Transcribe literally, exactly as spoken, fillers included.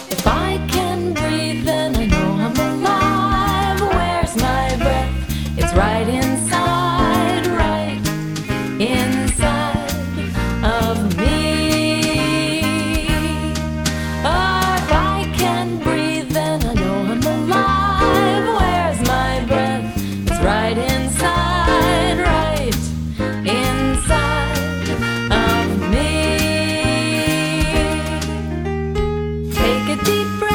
If I can breathe, then I know I'm alive. Where's my breath? It's right inside, right inside of me. Oh, if I can breathe, then I know I'm alive. Where's my breath? It's right inside, right inside of me. Take a deep breath.